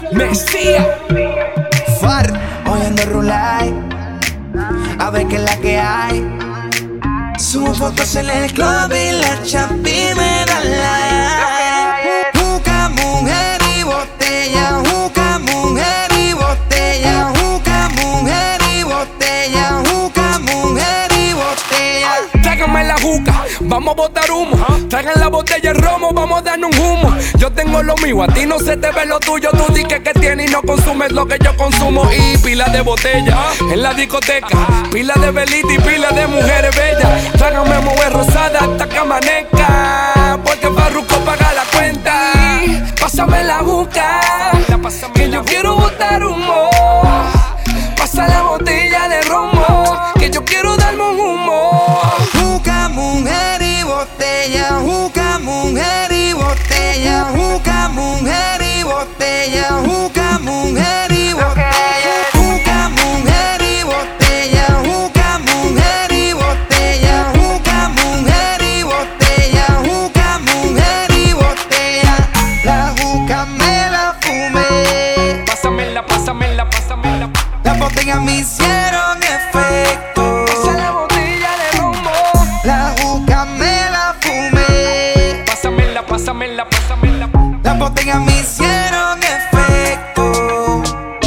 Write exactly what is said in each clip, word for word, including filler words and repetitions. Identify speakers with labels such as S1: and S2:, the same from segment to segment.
S1: Mesías.
S2: Far, oyendo Rulay, a ver qué es la que hay. Subo fotos en el club y la chapi me da like. Juca, mujer y botella, juca, mujer y botella, juca, mujer y botella, juca, mujer y botella.
S1: Tráigame la juca, vamos a botar humo. Traigan la botella de romo, vamos a darnos un humo. Yo tengo lo mío, a ti no se te ve lo tuyo. Tú di que que tienes y no consumes lo que yo consumo. Y pila de botella en la discoteca, pila de velita y pila de mujeres bellas. Tráigame mujer rosada hasta que amanezca, porque Farruko paga la cuenta. Pásame la juca, que yo quiero botar humo. Pasa la botella de romo, que yo quiero darme un humo.
S2: Juca, mujer y botella, juca, mujer y botella, juca, mujer y botella, juca, mujer y botella, juca, mujer y botella, juca, mujer y botella, juca, mujer y botella, juca, mujer y botella. La juca me la fumé,
S1: Pásamela, pásamela, pásamela.
S2: las botellas me hicieron efecto.
S1: Pasa la botella de romo.
S2: La juca me la fumé,
S1: Pásamela, pásamela, pásamela.
S2: las botellas me hicieron efecto.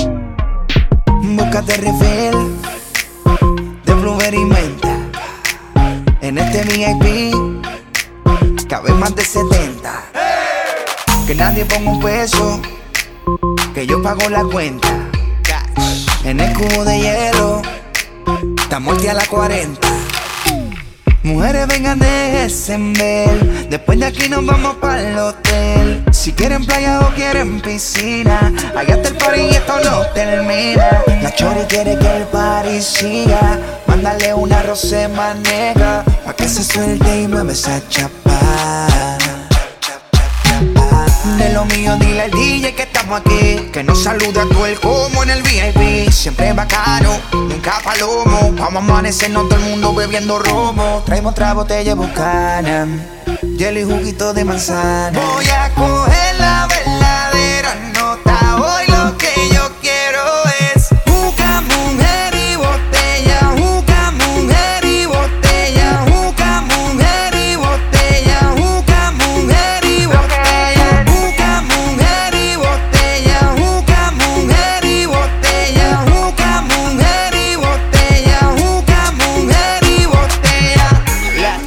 S2: Búscate refill de blueberry y menta. En este V I P cabe más de setenta. Que nadie ponga un peso, que yo pago la cuenta. En el cubo de hielo estamos ya a la cuarenta. Mujeres vengan, déjense ver. Después de aquí nos vamos para el hotel. Si quieren playa o quieren piscina, allá está el party y esto no termina. La chori quiere que el party siga. Mándale una rosema negra pa' que se suelte y mueve esa chapa. De lo mío dile al D J que estamos aquí, que nos saluda a todo el como en el V I P. Siempre bacano, nunca palomo. Vamos a amanecernos todo el mundo bebiendo romo. Traemos otra botella bucana, hielo y juguito de manzana. Voy a coger